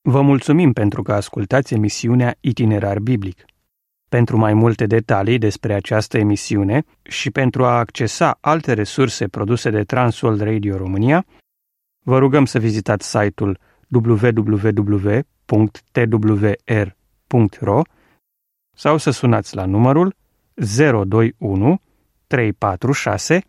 Vă mulțumim pentru că ascultați emisiunea Itinerar Biblic. Pentru mai multe detalii despre această emisiune și pentru a accesa alte resurse produse de Transworld Radio România, vă rugăm să vizitați site-ul www.twr.ro sau să sunați la numărul 021 346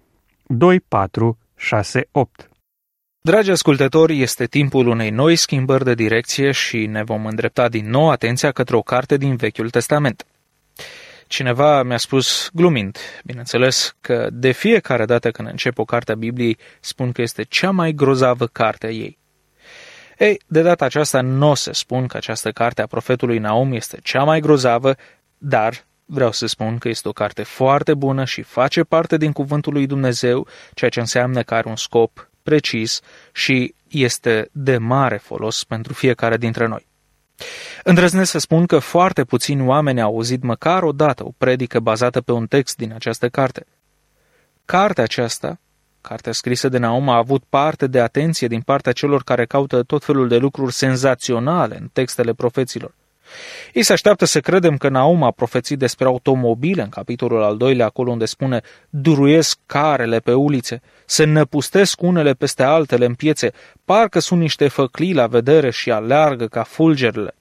2468. Dragi ascultători, este timpul unei noi schimbări de direcție și ne vom îndrepta din nou atenția către o carte din Vechiul Testament. Cineva mi-a spus, glumind, bineînțeles, că de fiecare dată când încep o carte a Bibliei, spun că este cea mai grozavă carte a ei. Ei, de data aceasta nu o să spun că această carte a profetului Naum este cea mai grozavă, dar vreau să spun că este o carte foarte bună și face parte din Cuvântul lui Dumnezeu, ceea ce înseamnă că are un scop precis și este de mare folos pentru fiecare dintre noi. Îndrăznesc să spun că foarte puțini oameni au auzit măcar o dată o predică bazată pe un text din această carte. Cartea aceasta, cartea scrisă de Naum, a avut parte de atenție din partea celor care caută tot felul de lucruri senzaționale în textele profeților. Ei se așteaptă să credem că Naum a profețit despre automobile în capitolul al 2, acolo unde spune duruiesc carele pe ulițe, se năpustesc unele peste altele în piețe, parcă sunt niște făclii la vedere și aleargă ca fulgerele.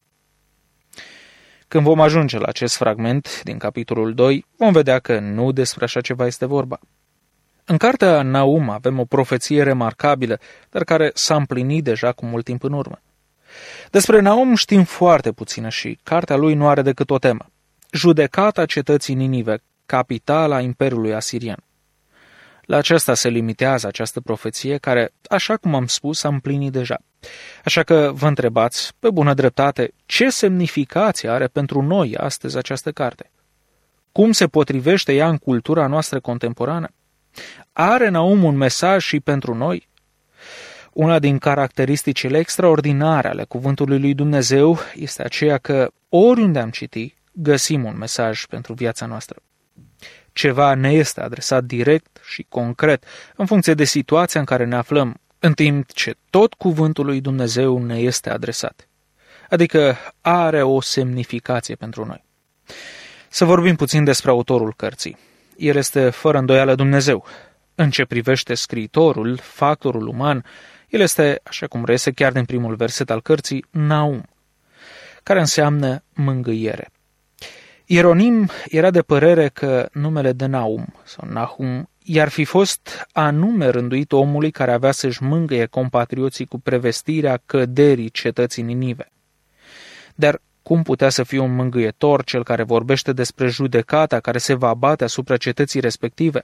Când vom ajunge la acest fragment din capitolul 2, vom vedea că nu despre așa ceva este vorba. În cartea Naum avem o profeție remarcabilă, dar care s-a împlinit deja cu mult timp în urmă. Despre Naum știm foarte puțină și cartea lui nu are decât o temă: judecata cetății Ninive, capitala Imperiului Asirian. La aceasta se limitează această profeție care, așa cum am spus, s-a împlinit deja. Așa că vă întrebați, pe bună dreptate, ce semnificație are pentru noi astăzi această carte? Cum se potrivește ea în cultura noastră contemporană? Are Naum un mesaj și pentru noi? Una din caracteristicile extraordinare ale cuvântului lui Dumnezeu este aceea că oriunde am citit, găsim un mesaj pentru viața noastră. Ceva ne este adresat direct și concret, în funcție de situația în care ne aflăm, în timp ce tot cuvântul lui Dumnezeu ne este adresat. Adică are o semnificație pentru noi. Să vorbim puțin despre autorul cărții. El este fără îndoială Dumnezeu. În ce privește scriitorul, factorul uman, el este, așa cum reiese chiar din primul verset al cărții, Naum, care înseamnă mângâiere. Ieronim era de părere că numele de Naum sau Nahum i-ar fi fost anume rânduit omului care avea să-și mângâie compatrioții cu prevestirea căderii cetății Ninive. Dar cum putea să fie un mângâietor cel care vorbește despre judecata care se va abate asupra cetății respective?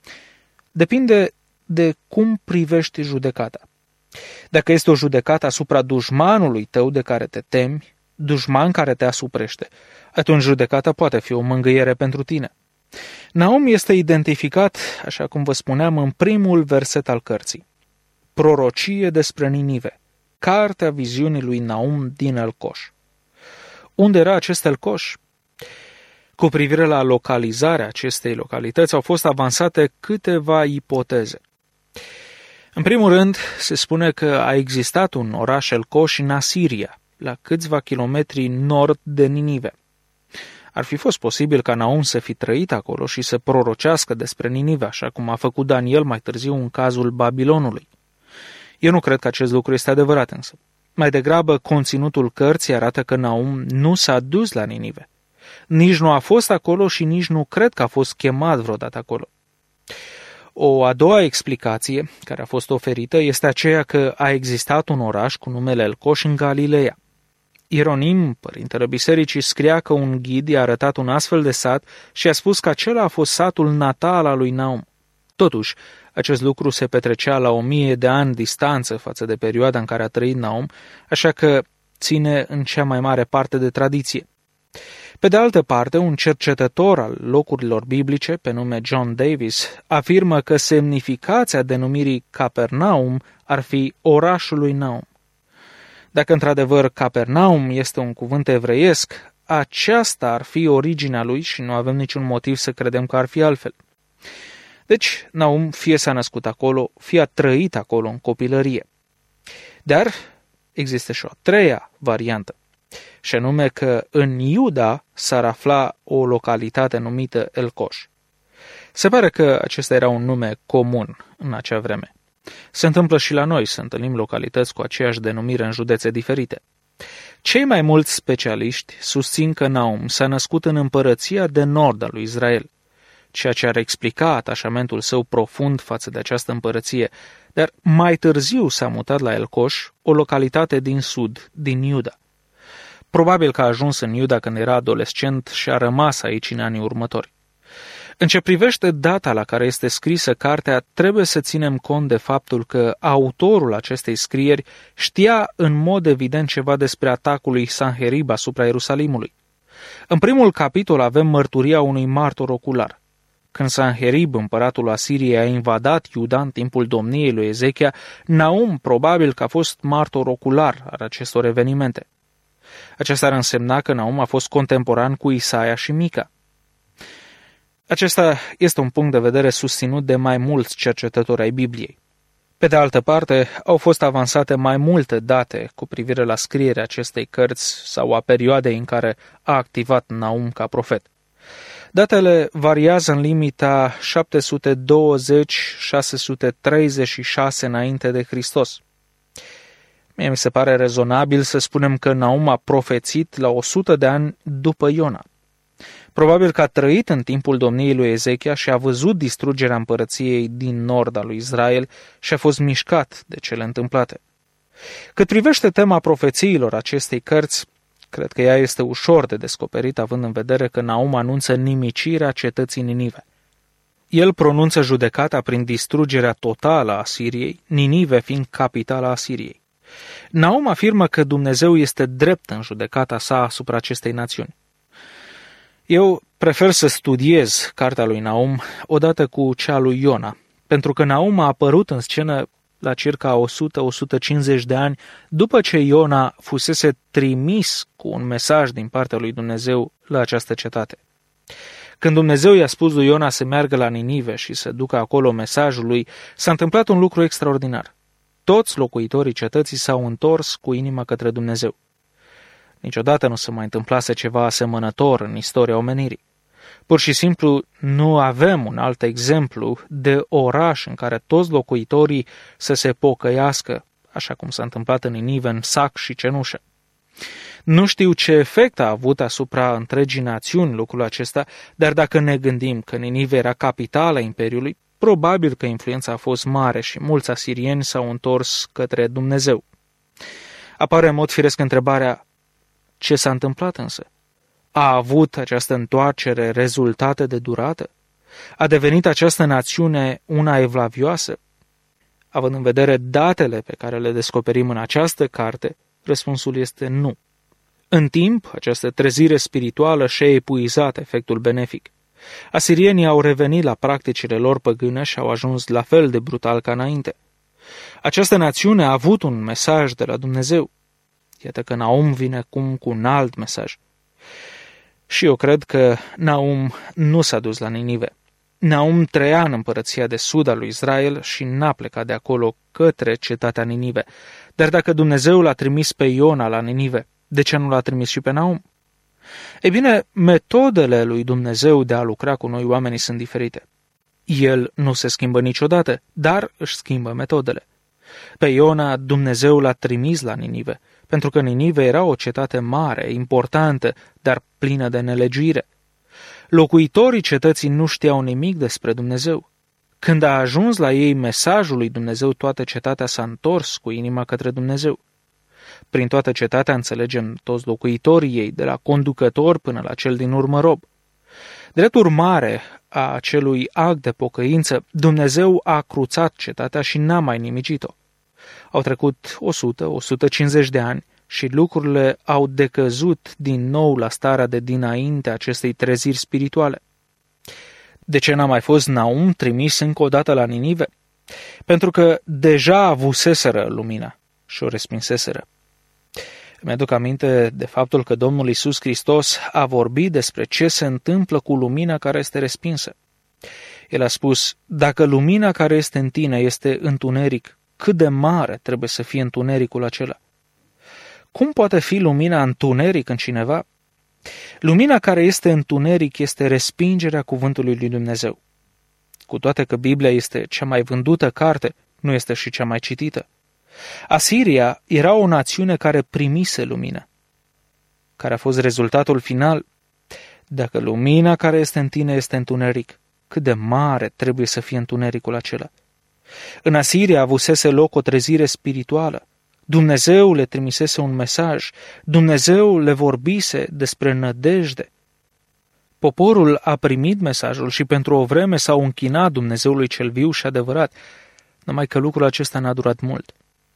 Depinde de cum privești judecata. Dacă este o judecată asupra dușmanului tău de care te temi, dușman care te asuprește, atunci judecata poate fi o mângâiere pentru tine. Naum este identificat, așa cum vă spuneam, în primul verset al cărții. Prorocie despre Ninive, cartea viziunii lui Naum din Elcoș. Unde era acest Elcoș? Cu privire la localizarea acestei localități au fost avansate câteva ipoteze. În primul rând, se spune că a existat un oraș Elcoș în Asiria, la câțiva kilometri nord de Ninive. Ar fi fost posibil ca Naum să fi trăit acolo și să prorocească despre Ninive, așa cum a făcut Daniel mai târziu în cazul Babilonului. Eu nu cred că acest lucru este adevărat însă. Mai degrabă, conținutul cărții arată că Naum nu s-a dus la Ninive. Nici nu a fost acolo și nici nu cred că a fost chemat vreodată acolo. O a doua explicație care a fost oferită este aceea că a existat un oraș cu numele Elcoș în Galileea. Ieronim, părintele bisericii, scria că un ghid i-a arătat un astfel de sat și a spus că acela a fost satul natal al lui Naum. Totuși, acest lucru se petrecea la 1000 de ani distanță față de perioada în care a trăit Naum, așa că ține în cea mai mare parte de tradiție. Pe de altă parte, un cercetător al locurilor biblice, pe nume John Davis, afirmă că semnificația denumirii Capernaum ar fi orașul lui Naum. Dacă într-adevăr Capernaum este un cuvânt evreiesc, aceasta ar fi originea lui și nu avem niciun motiv să credem că ar fi altfel. Deci, Naum fie s-a născut acolo, fie a trăit acolo în copilărie. Dar există și o a treia variantă, și anume că în Iuda s-ar afla o localitate numită Elcoș. Se pare că acesta era un nume comun în acea vreme. Se întâmplă și la noi să întâlnim localități cu aceeași denumire în județe diferite. Cei mai mulți specialiști susțin că Naum s-a născut în împărăția de nord al lui Israel, ceea ce ar explica atașamentul său profund față de această împărăție, dar mai târziu s-a mutat la Elcoș, o localitate din sud, din Iuda. Probabil că a ajuns în Iuda când era adolescent și a rămas aici în anii următori. În ce privește data la care este scrisă cartea, trebuie să ținem cont de faptul că autorul acestei scrieri știa în mod evident ceva despre atacul lui Sanherib asupra Ierusalimului. În primul capitol avem mărturia unui martor ocular. Când Sanherib, împăratul Asiriei, a invadat Iuda în timpul domniei lui Ezechia, Naum probabil că a fost martor ocular al acestor evenimente. Aceasta ar însemna că Naum a fost contemporan cu Isaia și Mica. Acesta este un punct de vedere susținut de mai mulți cercetători ai Bibliei. Pe de altă parte, au fost avansate mai multe date cu privire la scrierea acestei cărți sau a perioadei în care a activat Naum ca profet. Datele variază în limita 720-636 înainte de Hristos. Mie mi se pare rezonabil să spunem că Naum a profețit la 100 de ani după Iona. Probabil că a trăit în timpul domniei lui Ezechia și a văzut distrugerea împărăției din nord al lui Israel și a fost mișcat de cele întâmplate. Cât privește tema profețiilor acestei cărți, cred că ea este ușor de descoperit, având în vedere că Naum anunță nimicirea cetății Ninive. El pronunță judecata prin distrugerea totală a Asiriei, Ninive fiind capitala Asiriei. Naum afirmă că Dumnezeu este drept în judecata sa asupra acestei națiuni. Eu prefer să studiez cartea lui Naum odată cu cea lui Iona, pentru că Naum a apărut în scenă la circa 100-150 de ani după ce Iona fusese trimis cu un mesaj din partea lui Dumnezeu la această cetate. Când Dumnezeu i-a spus lui Iona să meargă la Ninive și să ducă acolo mesajul lui, s-a întâmplat un lucru extraordinar. Toți locuitorii cetății s-au întors cu inima către Dumnezeu. Niciodată nu se mai întâmplase ceva asemănător în istoria omenirii. Pur și simplu nu avem un alt exemplu de oraș în care toți locuitorii să se pocăiască, așa cum s-a întâmplat în Ninive, în sac și cenușă. Nu știu ce efect a avut asupra întregii națiuni lucrul acesta, dar dacă ne gândim că Ninive era capitala Imperiului, probabil că influența a fost mare și mulți asirieni s-au întors către Dumnezeu. Apare în mod firesc întrebarea: ce s-a întâmplat însă? A avut această întoarcere rezultate de durată? A devenit această națiune una evlavioasă? Având în vedere datele pe care le descoperim în această carte, răspunsul este nu. În timp, această trezire spirituală și-a epuizat efectul benefic. Asirienii au revenit la practicile lor păgâne și au ajuns la fel de brutal ca înainte. Această națiune a avut un mesaj de la Dumnezeu. Iată că Naum vine acum cu un alt mesaj. Și eu cred că Naum nu s-a dus la Ninive. Naum trăia în împărăția de sud al lui Israel și n-a plecat de acolo către cetatea Ninive. Dar dacă Dumnezeu l-a trimis pe Iona la Ninive, de ce nu l-a trimis și pe Naum? Ei bine, metodele lui Dumnezeu de a lucra cu noi oamenii sunt diferite. El nu se schimbă niciodată, dar își schimbă metodele. Pe Iona Dumnezeu l-a trimis la Ninive, pentru că Ninive era o cetate mare, importantă, dar plină de nelegiuire. Locuitorii cetății nu știau nimic despre Dumnezeu. Când a ajuns la ei mesajul lui Dumnezeu, toată cetatea s-a întors cu inima către Dumnezeu. Prin toată cetatea înțelegem toți locuitorii ei, de la conducător până la cel din urmă rob. Drept urmare a acelui act de pocăință, Dumnezeu a cruțat cetatea și n-a mai nimicit-o. Au trecut 100-150 de ani și lucrurile au decăzut din nou la starea de dinainte acestei treziri spirituale. De ce n-a mai fost Naum trimis încă o dată la Ninive? Pentru că deja avuseseră lumina și o respinseseră. Mi-aduc aminte de faptul că Domnul Iisus Hristos a vorbit despre ce se întâmplă cu lumina care este respinsă. El a spus: dacă lumina care este în tine este întuneric, cât de mare trebuie să fie întunericul acela? Cum poate fi lumina întuneric în cineva? Lumina care este întuneric este respingerea cuvântului lui Dumnezeu. Cu toate că Biblia este cea mai vândută carte, nu este și cea mai citită. Asiria era o națiune care primise lumină. Care a fost rezultatul final? Dacă lumina care este în tine este întuneric, cât de mare trebuie să fie întunericul acela? În Asiria avusese loc o trezire spirituală. Dumnezeu le trimisese un mesaj. Dumnezeu le vorbise despre nădejde. Poporul a primit mesajul și pentru o vreme s-au închinat Dumnezeului cel viu și adevărat, numai că lucrul acesta n-a durat mult.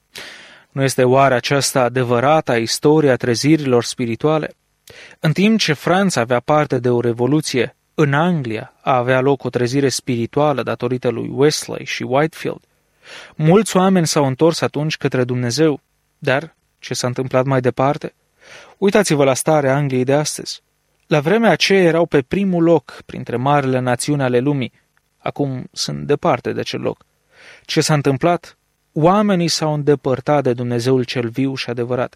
Nu este oare aceasta adevărata istoria trezirilor spirituale? În timp ce Franța avea parte de o revoluție, în Anglia avea loc o trezire spirituală datorită lui Wesley și Whitefield. Mulți oameni s-au întors atunci către Dumnezeu, dar ce s-a întâmplat mai departe? Uitați-vă la starea Angliei de astăzi. La vremea aceea erau pe primul loc printre marile națiuni ale lumii. Acum sunt departe de acel loc. Ce s-a întâmplat? Oamenii s-au îndepărtat de Dumnezeul cel viu și adevărat.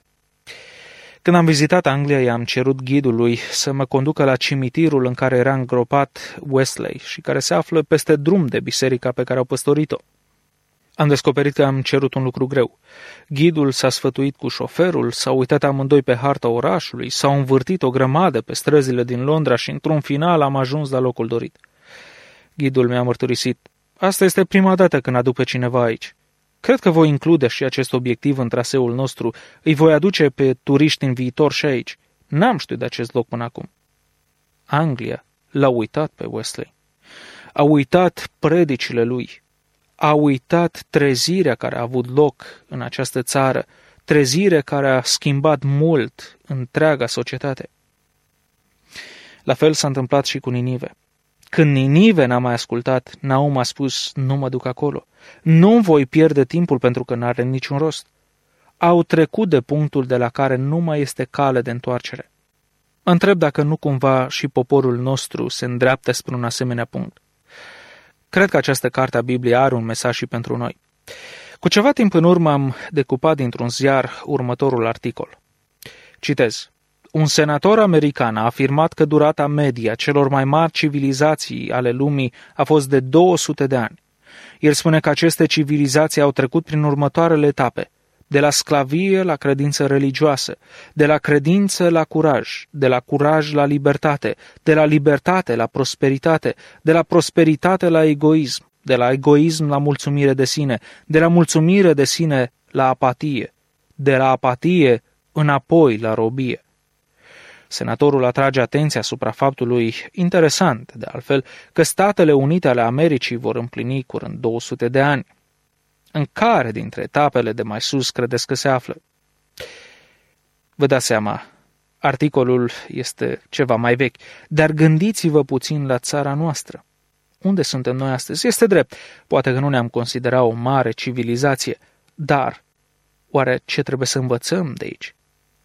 Când am vizitat Anglia, i-am cerut ghidului să mă conducă la cimitirul în care era îngropat Wesley și care se află peste drum de biserica pe care au păstorit-o. Am descoperit că am cerut un lucru greu. Ghidul s-a sfătuit cu șoferul, s-au uitat amândoi pe harta orașului, s-au învârtit o grămadă pe străzile din Londra și într-un final am ajuns la locul dorit. Ghidul mi-a mărturisit: asta este prima dată când aduc pe cineva aici. Cred că voi include și acest obiectiv în traseul nostru. Îi voi aduce pe turiști în viitor și aici. N-am știut de acest loc până acum. Anglia l-a uitat pe Wesley. A uitat predicile lui. A uitat trezirea care a avut loc în această țară, trezire care a schimbat mult întreaga societate. La fel s-a întâmplat și cu Ninive. Când Ninive n-a mai ascultat, Naum a spus: nu mă duc acolo. Nu voi pierde timpul pentru că n-are niciun rost. Au trecut de punctul de la care nu mai este cale de întoarcere. Mă întreb dacă nu cumva și poporul nostru se îndreaptă spre un asemenea punct. Cred că această carte a Bibliei are un mesaj și pentru noi. Cu ceva timp în urmă am decupat dintr-un ziar următorul articol. Citez: un senator american a afirmat că durata medie a celor mai mari civilizații ale lumii a fost de 200 de ani. El spune că aceste civilizații au trecut prin următoarele etape: de la sclavie la credință religioasă, de la credință la curaj, de la curaj la libertate, de la libertate la prosperitate, de la prosperitate la egoism, de la egoism la mulțumire de sine, de la mulțumire de sine la apatie, de la apatie înapoi la robie. Senatorul atrage atenția asupra faptului interesant, de altfel, că Statele Unite ale Americii vor împlini curând 200 de ani. În care dintre etapele de mai sus credeți că se află? Vă dați seama, articolul este ceva mai vechi, dar gândiți-vă puțin la țara noastră. Unde suntem noi astăzi? Este drept, poate că nu ne-am considerat o mare civilizație, dar oare ce trebuie să învățăm de aici?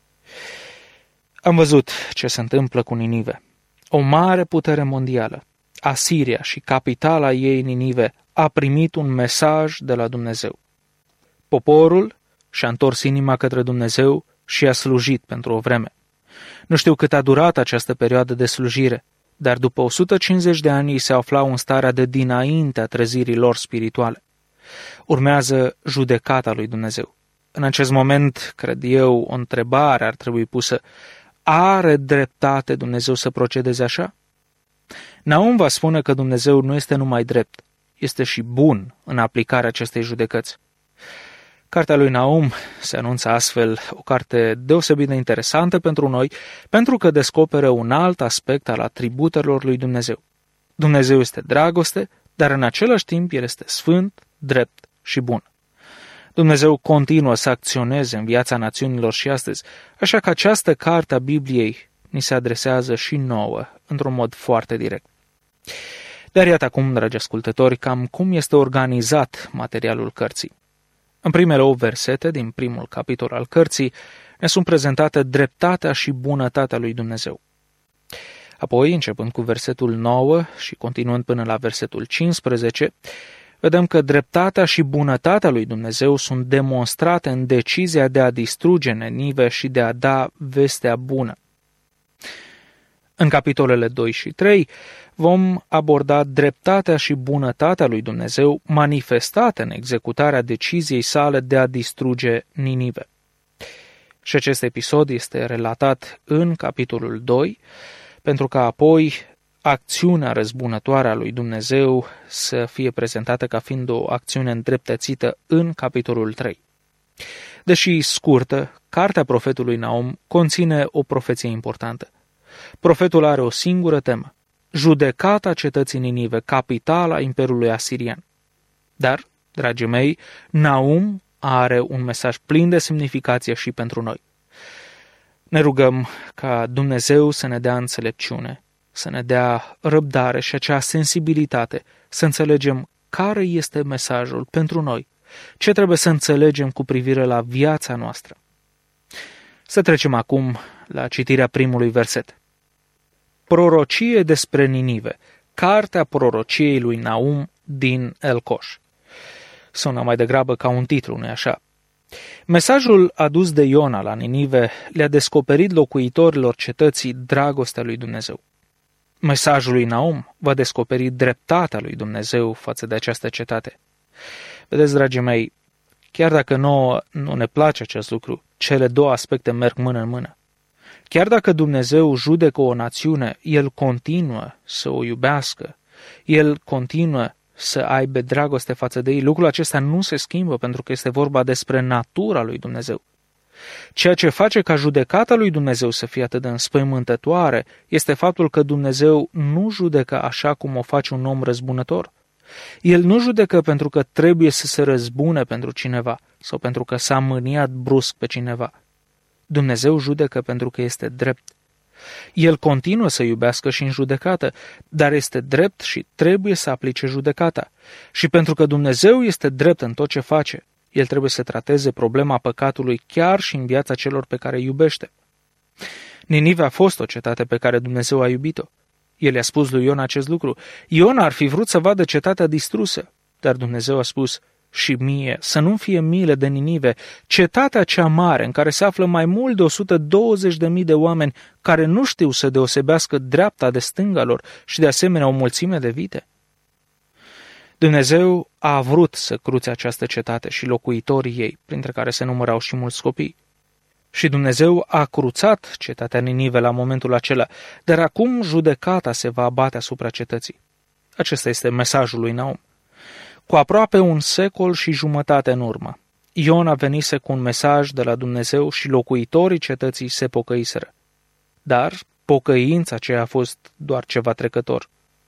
Am văzut ce se întâmplă cu Ninive. O mare putere mondială, Asiria și capitala ei Ninive, a primit un mesaj de la Dumnezeu. Poporul și-a întors inima către Dumnezeu și a slujit pentru o vreme. Nu știu cât a durat această perioadă de slujire, dar după 150 de ani ei se aflau în starea de dinaintea trezirii lor spirituale. Urmează judecata lui Dumnezeu. În acest moment, cred eu, o întrebare ar trebui pusă: are dreptate Dumnezeu să procedeze așa? Naum va spune că Dumnezeu nu este numai drept, este și bun în aplicarea acestei judecăți. Cartea lui Naum se anunță astfel o carte deosebit de interesantă pentru noi, pentru că descoperă un alt aspect al atributelor lui Dumnezeu. Dumnezeu este dragoste, dar în același timp El este sfânt, drept și bun. Dumnezeu continuă să acționeze în viața națiunilor și astăzi, așa că această carte a Bibliei ni se adresează și nouă, într-un mod foarte direct. Dar iată acum, dragi ascultători, cam cum este organizat materialul cărții. În primele 8 versete din primul capitol al cărții ne sunt prezentate dreptatea și bunătatea lui Dumnezeu. Apoi, începând cu versetul 9 și continuând până la versetul 15, vedem că dreptatea și bunătatea lui Dumnezeu sunt demonstrate în decizia de a distruge Ninive și de a da vestea bună. În capitolele 2 și 3 vom aborda dreptatea și bunătatea lui Dumnezeu manifestate în executarea deciziei sale de a distruge Ninive. Și acest episod este relatat în capitolul 2, pentru că apoi acțiunea răzbunătoare a lui Dumnezeu să fie prezentată ca fiind o acțiune îndreptățită în capitolul 3. Deși scurtă, cartea profetului Naum conține o profeție importantă. Profetul are o singură temă: judecata cetății Ninive, capitala Imperiului Asirian. Dar, dragii mei, Naum are un mesaj plin de semnificație și pentru noi. Ne rugăm ca Dumnezeu să ne dea înțelepciune, să ne dea răbdare și acea sensibilitate, să înțelegem care este mesajul pentru noi, ce trebuie să înțelegem cu privire la viața noastră. Să trecem acum la citirea primului verset. Prorocie despre Ninive, cartea prorociei lui Naum din Elcoș. Sună mai degrabă ca un titlu, nu-i așa? Mesajul adus de Iona la Ninive le-a descoperit locuitorilor cetății dragostea lui Dumnezeu. Mesajul lui Naum va descoperi dreptatea lui Dumnezeu față de această cetate. Vedeți, dragii mei, chiar dacă nouă nu ne place acest lucru, cele două aspecte merg mână în mână. Chiar dacă Dumnezeu judecă o națiune, El continuă să o iubească, El continuă să aibă dragoste față de ei. Lucrul acesta nu se schimbă pentru că este vorba despre natura lui Dumnezeu. Ceea ce face ca judecata lui Dumnezeu să fie atât de înspăimântătoare este faptul că Dumnezeu nu judecă așa cum o face un om răzbunător. El nu judecă pentru că trebuie să se răzbune pentru cineva sau pentru că s-a mâniat brusc pe cineva. Dumnezeu judecă pentru că este drept. El continuă să iubească și în judecată, dar este drept și trebuie să aplice judecata. Și pentru că Dumnezeu este drept în tot ce face, El trebuie să trateze problema păcatului chiar și în viața celor pe care îi iubește. Ninive a fost o cetate pe care Dumnezeu a iubit-o. El i-a spus lui Iona acest lucru. Iona ar fi vrut să vadă cetatea distrusă, dar Dumnezeu a spus: și mie să nu fie milă de Ninive, cetatea cea mare în care se află mai mult de 120.000 de oameni care nu știu să deosebească dreapta de stânga lor și de asemenea o mulțime de vite. Dumnezeu a vrut să cruțe această cetate și locuitorii ei, printre care se numărau și mulți copii. Și Dumnezeu a cruțat cetatea Ninive la momentul acela, dar acum judecata se va abate asupra cetății. Acesta este mesajul lui Naum. Cu aproape un secol și jumătate în urmă, Iona venise cu un mesaj de la Dumnezeu și locuitorii cetății se pocăiseră. Dar pocăința aceea a fost doar ceva trecător.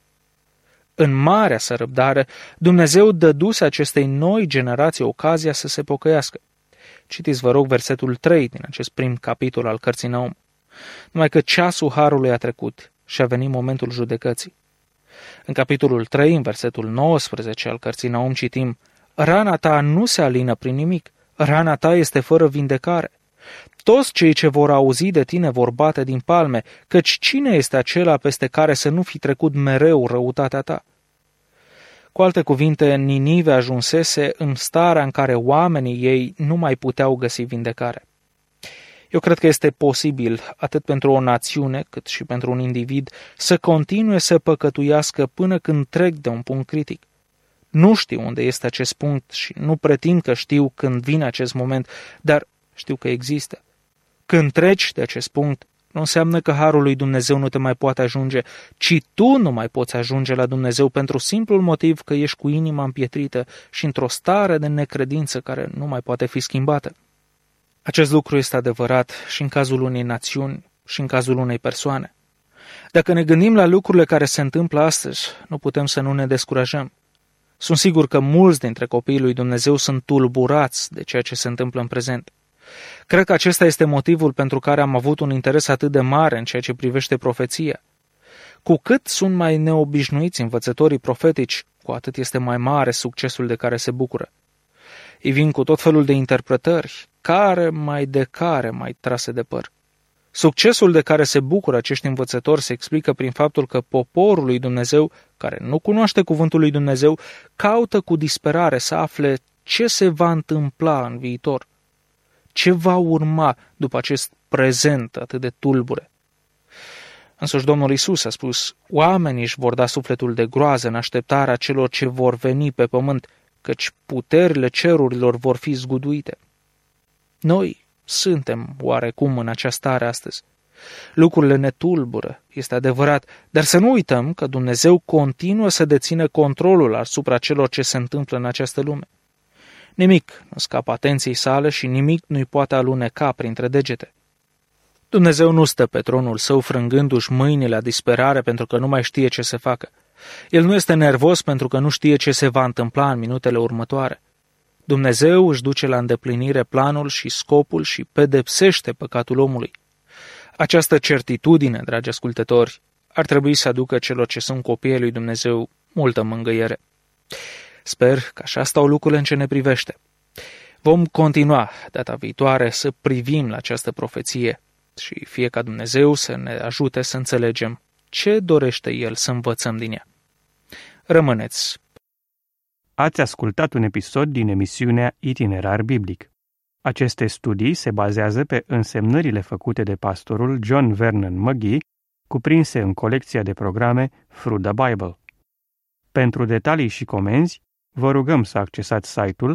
În marea sa răbdare, Dumnezeu dăduse acestei noi generații ocazia să se pocăiască. Citiți, vă rog, versetul 3 din acest prim capitol al cărții Naum. Numai că ceasul harului a trecut și a venit momentul judecății. În capitolul 3, în versetul 19 al cărții Naum, citim: rana ta nu se alină prin nimic, rana ta este fără vindecare. Toți cei ce vor auzi de tine vor bate din palme, căci cine este acela peste care să nu fi trecut mereu răutatea ta? Cu alte cuvinte, Ninive ajunsese în starea în care oamenii ei nu mai puteau găsi vindecare. Eu cred că este posibil, atât pentru o națiune, cât și pentru un individ, să continue să păcătuiască până când trec de un punct critic. Nu știu unde este acest punct și nu pretind că știu când vine acest moment, dar știu că există. Când treci de acest punct, nu înseamnă că harul lui Dumnezeu nu te mai poate ajunge, ci tu nu mai poți ajunge la Dumnezeu pentru simplul motiv că ești cu inima împietrită și într-o stare de necredință care nu mai poate fi schimbată. Acest lucru este adevărat și în cazul unei națiuni și în cazul unei persoane. Dacă ne gândim la lucrurile care se întâmplă astăzi, nu putem să nu ne descurajăm. Sunt sigur că mulți dintre copiii lui Dumnezeu sunt tulburați de ceea ce se întâmplă în prezent. Cred că acesta este motivul pentru care am avut un interes atât de mare în ceea ce privește profeția. Cu cât sunt mai neobișnuiți învățătorii profetici, cu atât este mai mare succesul de care se bucură. Ei vin cu tot felul de interpretări, care mai trase de păr. Succesul de care se bucură acești învățători se explică prin faptul că poporul lui Dumnezeu, care nu cunoaște cuvântul lui Dumnezeu, caută cu disperare să afle ce se va întâmpla în viitor, ce va urma după acest prezent atât de tulbure. Însuși Domnul Iisus a spus, oamenii își vor da sufletul de groază în așteptarea celor ce vor veni pe pământ, căci puterile cerurilor vor fi zguduite. Noi suntem oarecum în această stare astăzi. Lucrurile ne tulbură, este adevărat, dar să nu uităm că Dumnezeu continuă să dețină controlul asupra celor ce se întâmplă în această lume. Nimic nu scapă atenției sale și nimic nu-i poate aluneca printre degete. Dumnezeu nu stă pe tronul său frângându-și mâinile la disperare pentru că nu mai știe ce să facă. El nu este nervos pentru că nu știe ce se va întâmpla în minutele următoare. Dumnezeu își duce la îndeplinire planul și scopul și pedepsește păcatul omului. Această certitudine, dragi ascultători, ar trebui să aducă celor ce sunt copiii lui Dumnezeu multă mângâiere. Sper că așa stau lucrurile în ce ne privește. Vom continua data viitoare să privim la această profeție și fie ca Dumnezeu să ne ajute să înțelegem ce dorește El să învățăm din ea. Rămâneți! Ați ascultat un episod din emisiunea Itinerar Biblic. Aceste studii se bazează pe însemnările făcute de pastorul John Vernon McGee, cuprinse în colecția de programe Through the Bible. Pentru detalii și comenzi, vă rugăm să accesați site-ul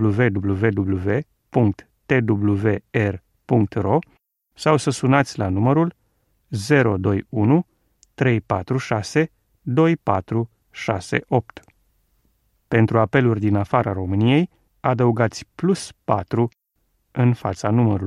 www.twr.ro sau să sunați la numărul 021 346 2468. Pentru apeluri din afara României, adăugați +4 în fața numărului.